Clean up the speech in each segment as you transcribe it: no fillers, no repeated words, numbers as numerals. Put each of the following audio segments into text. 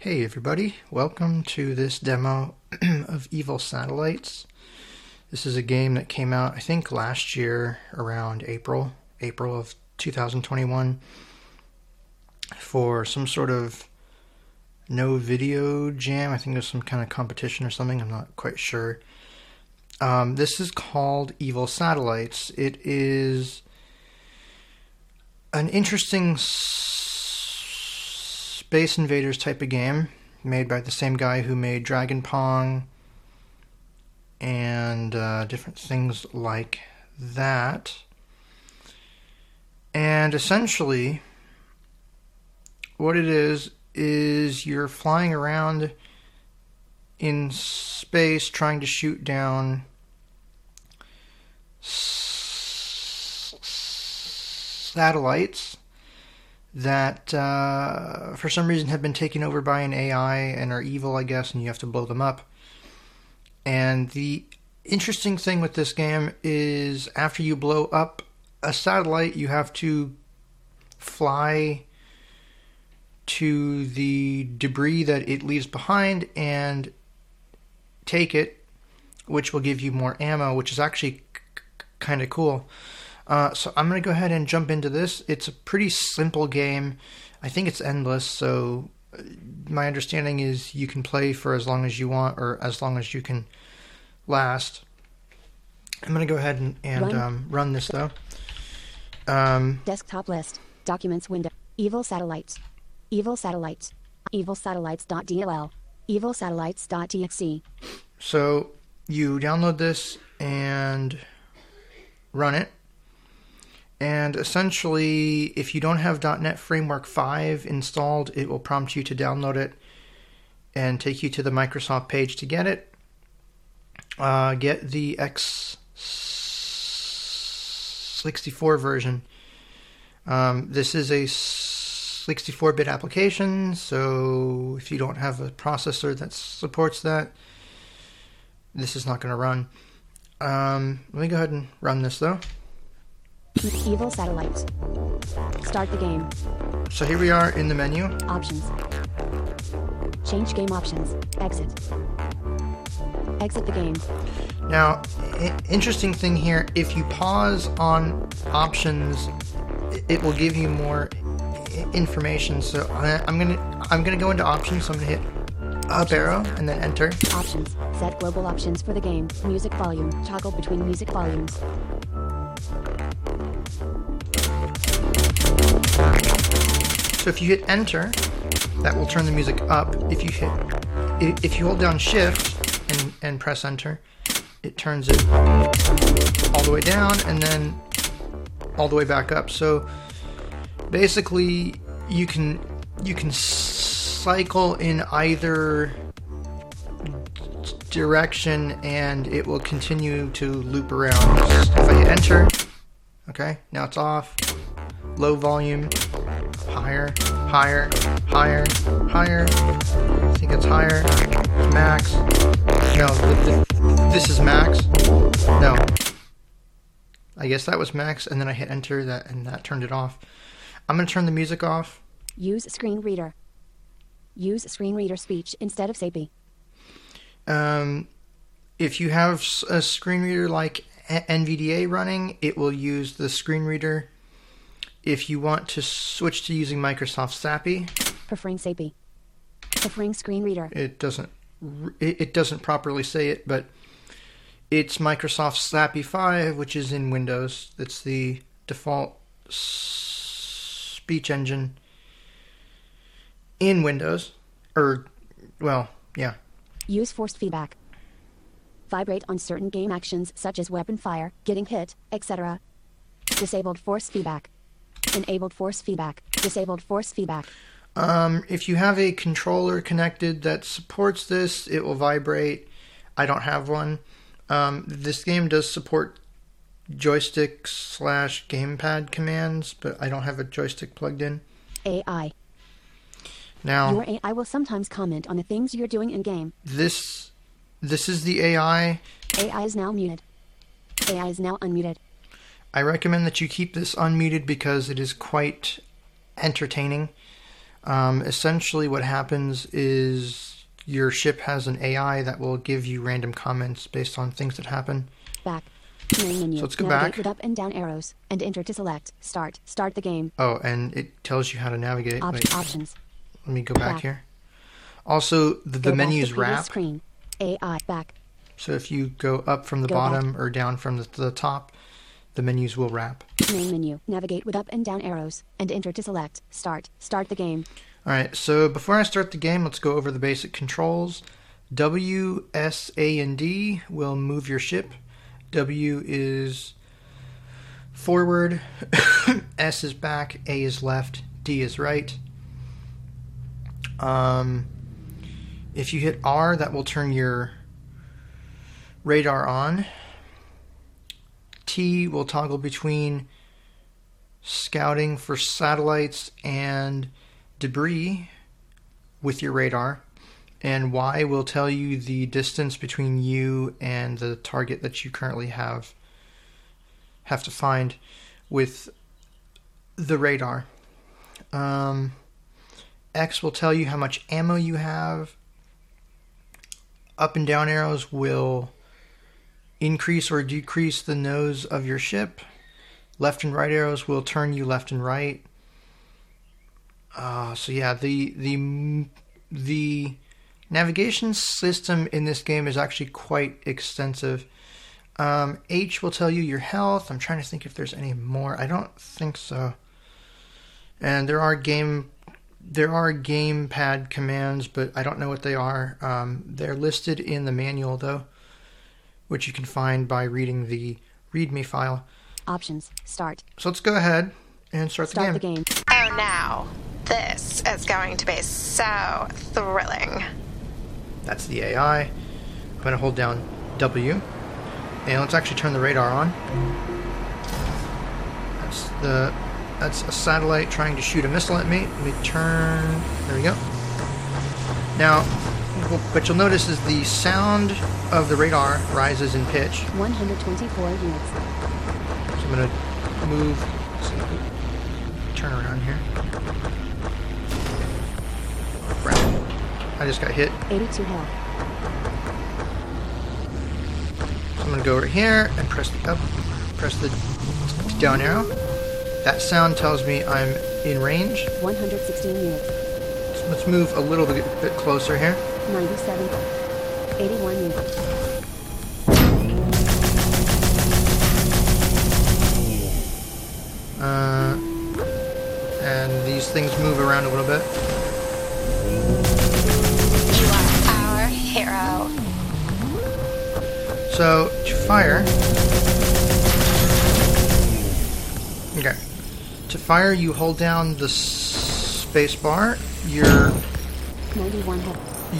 Hey everybody, welcome to this demo of Evil Satellites. This is a game that came out I think last year around April of 2021 for some sort of no video jam. I think there's some kind of competition or something, I'm not quite sure. This is called Evil Satellites. It is an interesting Space Invaders type of game made by the same guy who made Dragon Pong and different things like that. And essentially what it is you're flying around in space trying to shoot down satellites that for some reason have been taken over by an AI and are evil, I guess, and you have to blow them up. And the interesting thing with this game is after you blow up a satellite, you have to fly to the debris that it leaves behind and take it, which will give you more ammo, which is actually kind of cool. So I'm going to go ahead and jump into this. It's a pretty simple game. I think it's endless, so my understanding is you can play for as long as you want or as long as you can last. I'm going to go ahead and run this, though. Desktop list. Documents window. Evil Satellites. Evil Satellites. Evilsatellites.dll. Evilsatellites.txt. So you download this and run it. And essentially, if you don't have .NET Framework 5 installed, it will prompt you to download it and take you to the Microsoft page to get it. Get the x64 version. This is a 64-bit application, so if you don't have a processor that supports that, this is not going to run. Let me go ahead and run this, though. Evil Satellites. Start the game. So here we are in the menu. Options. Change game options. Exit. Exit the game. Now, interesting thing here, if you pause on options, it will give you more information. So I'm gonna go into options. So I'm gonna hit up arrow and then enter. Options. Set global options for the game. Music volume. Toggle between music volumes. So if you hit enter, that will turn the music up. If you hold down shift and press enter, it turns it all the way down and then all the way back up. So basically you can cycle in either direction and it will continue to loop around. If I hit enter, okay, now it's off. Low volume, higher, higher, higher, higher. I think it's higher. It's max. No, this is max. No. I guess that was max, and then I hit enter, and that turned it off. I'm going to turn the music off. Use screen reader. Use screen reader speech instead of SAPI. If you have a screen reader like NVDA running, it will use the screen reader. If you want to switch to using Microsoft SAPI, preferring SAPI, preferring screen reader. It doesn't properly say it, but it's Microsoft SAPI 5, which is in Windows. It's the default speech engine in Windows. Yeah. Use forced feedback. Vibrate on certain game actions such as weapon fire, getting hit, etc. Disabled force feedback. Enabled force feedback. Disabled force feedback. If you have a controller connected that supports this, it will vibrate. I don't have one. This game does support joystick/gamepad commands, but I don't have a joystick plugged in. AI. Now, your AI will sometimes comment on the things you're doing in game. This is the AI. AI is now muted. AI is now unmuted. I recommend that you keep this unmuted because it is quite entertaining. Essentially what happens is your ship has an AI that will give you random comments based on things that happen. Back. Main menu. So let's go Navigate back. with up and down arrows and enter to select. Start. Start the game. Oh, and it tells you how to navigate. Wait, Options. let me go back Back. here. Also, the Go back menus to previous wrap. Screen. AI. Back. So if you go up from the Go back. bottom or down from the top, the menus will wrap. Main menu. Navigate with up and down arrows and enter to select. Start. Start the game. Alright, so before I start the game, let's go over the basic controls. W, S, A, and D will move your ship. W is forward, S is back, A is left, D is right. If you hit R, that will turn your radar on. T will toggle between scouting for satellites and debris with your radar, and Y will tell you the distance between you and the target that you currently have to find with the radar. X will tell you how much ammo you have. Up and down arrows will increase or decrease the nose of your ship. Left and right arrows will turn you left and right. So yeah, the navigation system in this game is actually quite extensive. H will tell you your health. I'm trying to think if there's any more. I don't think so. And there are gamepad commands, but I don't know what they are. They're listed in the manual though, which you can find by reading the README file. Options. Start. So let's go ahead and start Start the the game. Oh, now. This is going to be so thrilling. That's the AI. I'm going to hold down W. And let's actually turn the radar on. That's a satellite trying to shoot a missile at me. Let me turn. There we go. Now, what you'll notice is the sound of the radar rises in pitch. 124 units. So I'm going to move. Turn around here. Crap. I just got hit. 82 health. So I'm going to go over here and press the down arrow. That sound tells me I'm in range. 116 units. So let's move a little bit closer here. 97. 81 units. And these things move around a little bit. You are our hero. So to fire, okay. To fire, you hold down the space bar. 91 health.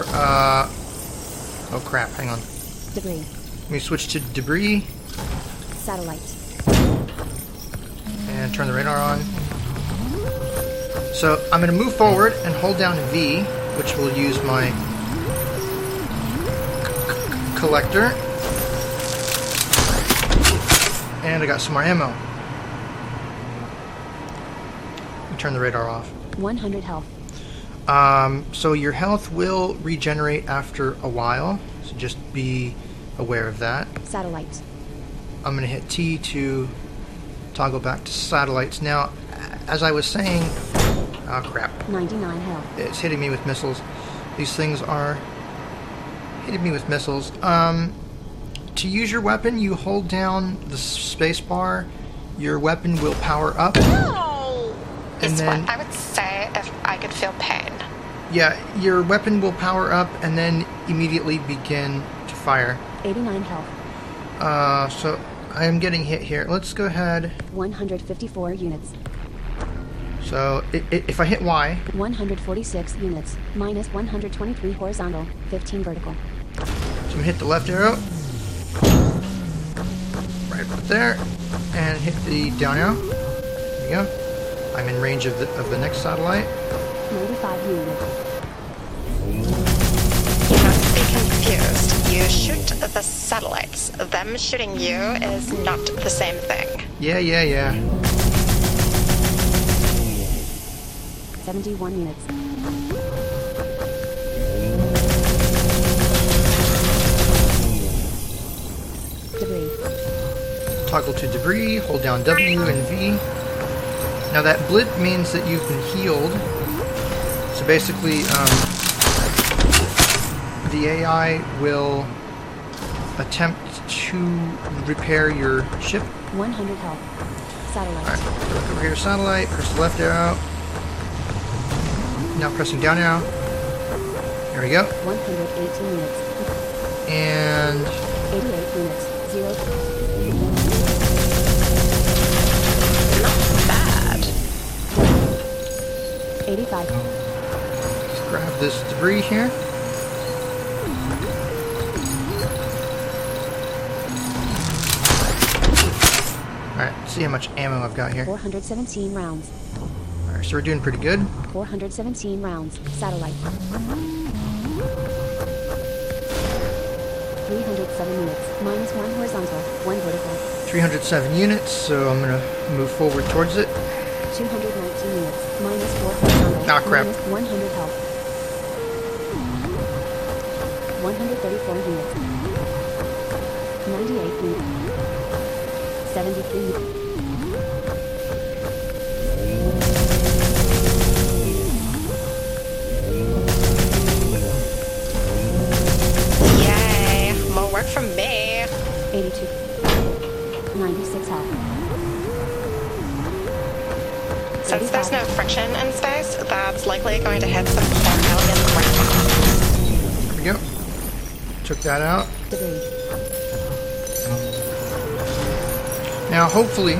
Oh crap! Hang on. Debris. Let me switch to debris Satellite. and turn the radar on. So I'm going to move forward and hold down V, which will use my collector. And I got some more ammo. Turn the radar off. 100 health. So your health will regenerate after a while, so just be aware of that. Satellite. I'm going to hit T to toggle back to satellites. Now, as I was saying, oh crap, 99 health. it's hitting me with missiles. These things are hitting me with missiles. To use your weapon, you hold down the space bar. Your weapon will power up. Oh, And it's then- what I would say if I could feel pain. Yeah, your weapon will power up and then immediately begin to fire. 89 health. So I am getting hit here. Let's go ahead. 154 units. So if I hit Y, 146 units. Minus 123 horizontal. 15 vertical. so I'm gonna hit the left arrow. Right about there. And hit the down arrow. There we go. I'm in range of the next satellite. 95 units. You must be confused. You shoot the satellites. Them shooting you is not the same thing. Yeah. 71 units. Debris. Toggle to debris, hold down W and V. Now that blip means that you've been healed. So basically, the AI will attempt to repair your ship. 100 health. Satellite. Alright, look over here, satellite, press the left arrow. Now pressing down arrow. There we go. 118 units. And 88 units. 0. Not bad. 85. let's grab this debris here. Alright, see how much ammo I've got here. 417 rounds. Alright, so we're doing pretty good. 417 rounds. Satellite. 307 units. Minus 1 horizontal, 1 vertical. 307 units, so I'm gonna move forward towards it. 219 units. Minus 4 horizontal. Ah, crap. Minus 100 health. 134 units. 98 units. 73 units. Yay. More work from me. 82. 96 health. Since there's no friction in space, that's likely going to hit some poor aliens right now. There we go. Took that out. Debris. Now, hopefully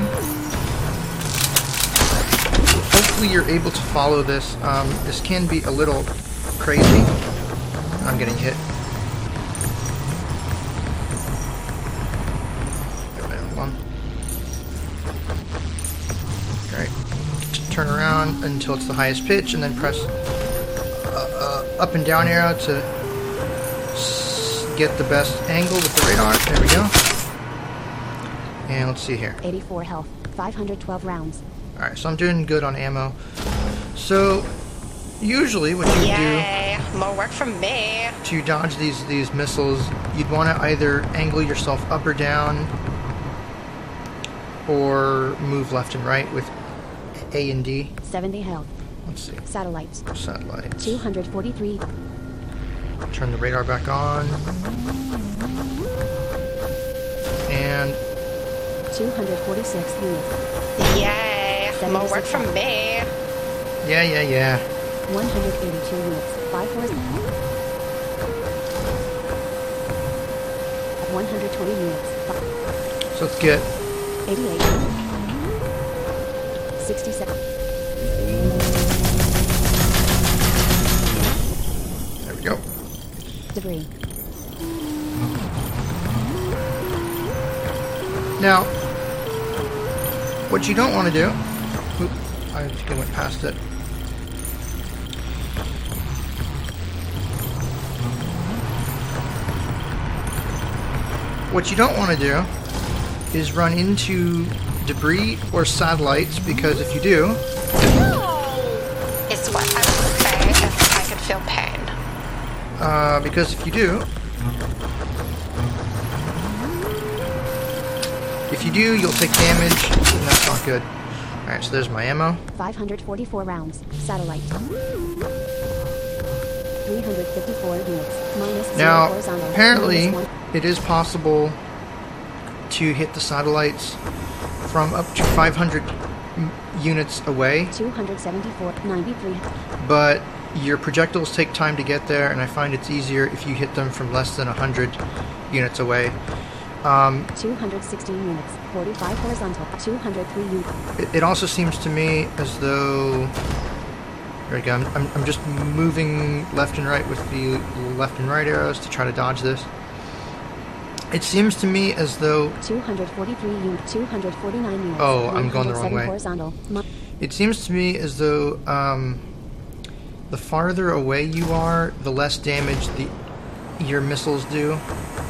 you're able to follow this. This can be a little crazy. I'm getting hit. Alright. Turn around until it's the highest pitch, and then press up and down arrow to get the best angle with the radar. There we go. And let's see here. 84 health. 512 rounds. Alright, so I'm doing good on ammo. So, usually what you Yay. More work from me. do to dodge these missiles, you'd want to either angle yourself up or down, or move left and right with A and D. 70 health. Let's see. Satellites. Satellites. 243. Turn the radar back on. And 246 units. Yay. More work from me. yeah. 182 units. 5 horizontal. 120 units. so let's get 88. 67. there we go. Debris. Now, what you don't want to do, oop, I think I went past it. What you don't want to do is run into debris or satellites, because if you do, Is what I would say if I could feel pain. If you do, you'll take damage, and that's not good. Alright, so there's my ammo. 544 rounds. Satellite. 354 units. Minus 0 Now, horizontal. apparently, Minus 1. it is possible to hit the satellites from up to 500 units away, 274. 93. but your projectiles take time to get there, and I find it's easier if you hit them from less than 100 units away. 216 units. 45 horizontal. 203 units. It also seems to me as though... There we go. I'm just moving left and right with the left and right arrows to try to dodge this. It seems to me as though... 243 units. 249 units. Oh, I'm going the wrong 107 way. horizontal. It seems to me as though the farther away you are, the less damage your missiles do.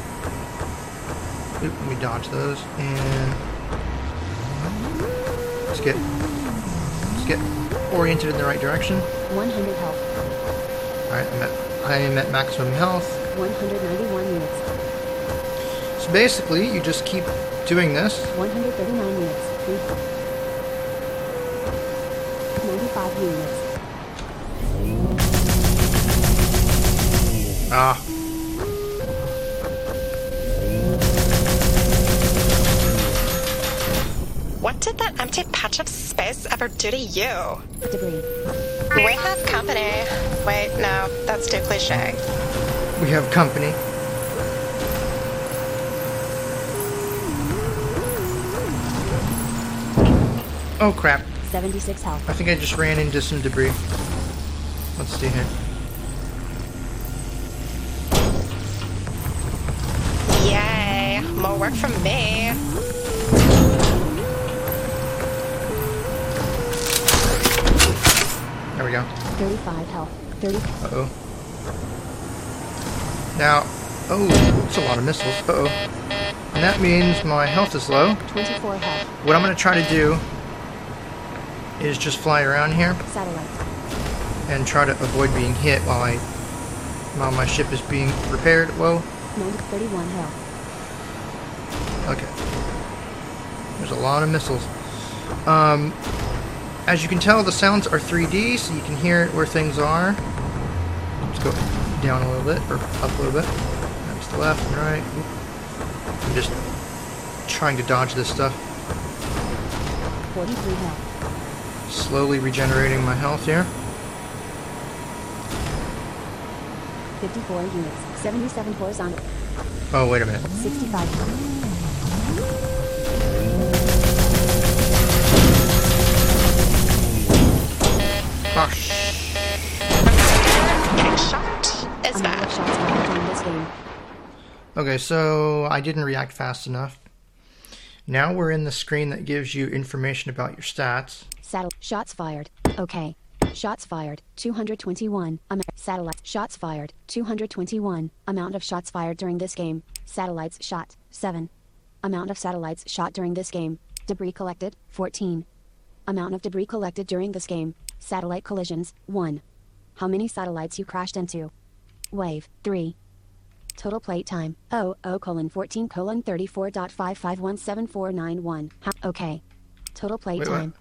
Oop, let me dodge those, and let's get oriented in the right direction. 100 health. Alright, I am at maximum health. 191 units. So basically, you just keep doing this. 139 units. 95 units. Ah. What did that empty patch of space ever do to you? Debris. We have company. Wait, no, that's too cliche. We have company. Oh crap. 76 health. I think I just ran into some debris. Let's see here. Yay, more work from me. There we go. 35 health. 30. Uh-oh. Now, oh, that's a lot of missiles. Uh-oh. And that means my health is low. 24 health. What I'm going to try to do is just fly around here Satellite. and try to avoid being hit while my ship is being repaired. Whoa. 31 health. Okay. There's a lot of missiles. As you can tell, the sounds are 3D, so you can hear where things are. Let's go down a little bit, or up a little bit. That's the left and right. I'm just trying to dodge this stuff. 43 health. Slowly regenerating my health here. 54 units. 77 horizontal. Oh, wait a minute. 65 health. Gosh. Getting shot is Amount of bad. shots fired during this game. Okay, so I didn't react fast enough. Now we're in the screen that gives you information about your stats. Shots fired. Okay. Shots fired. 221. Satellite. Shots fired. 221. Amount of shots fired during this game. Satellites shot. 7. Amount of satellites shot during this game. Debris collected. 14. Amount of debris collected during this game. Satellite collisions. 1. How many satellites you crashed into? Wave. 3. Total plate time. 00:14:34.55174191. Okay. Total plate Wait, what? time.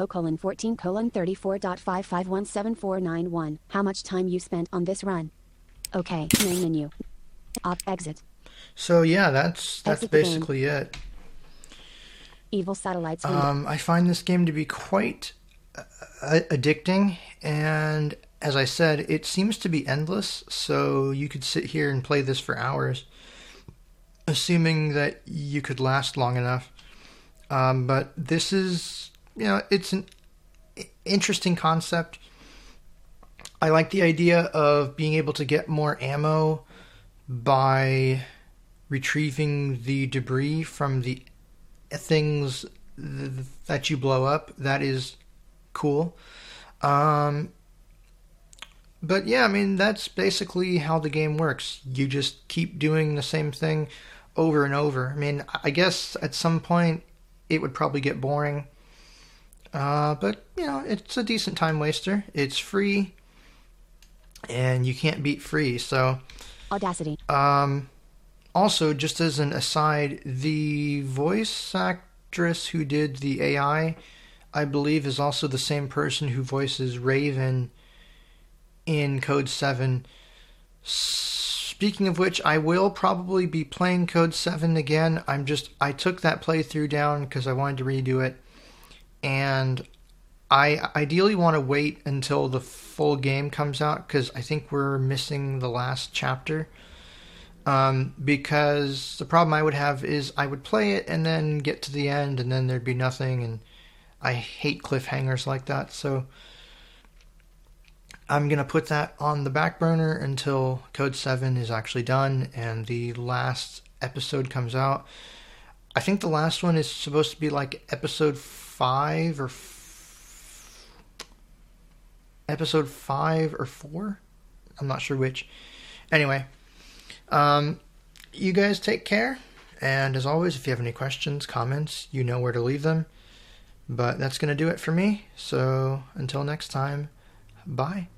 00:14:34.55174191. How much time you spent on this run? Okay. Main menu. Exit. So yeah, that's Exit the game. basically it. Evil satellites. Window. I find this game to be quite addicting, and as I said, it seems to be endless, so you could sit here and play this for hours, assuming that you could last long enough. But this is, it's an interesting concept. I like the idea of being able to get more ammo by retrieving the debris from the things that you blow up. That is cool. But yeah, I mean, that's basically how the game works. You just keep doing the same thing over and over. I mean, I guess at some point it would probably get boring. But, it's a decent time waster. It's free, and you can't beat free, so... Audacity. Also, just as an aside, the voice actress who did the AI, I believe, is also the same person who voices Raven in Code 7. Speaking of which, I will probably be playing Code 7 again. I took that playthrough down because I wanted to redo it, and I ideally want to wait until the full game comes out because I think we're missing the last chapter. Because the problem I would have is I would play it and then get to the end and then there'd be nothing, and I hate cliffhangers like that, so I'm going to put that on the back burner until Code 7 is actually done and the last episode comes out. I think the last one is supposed to be like episode 5 or episode 5 or 4? I'm not sure which. Anyway, you guys take care, and as always, if you have any questions, comments, you know where to leave them. But that's going to do it for me. So until next time, bye.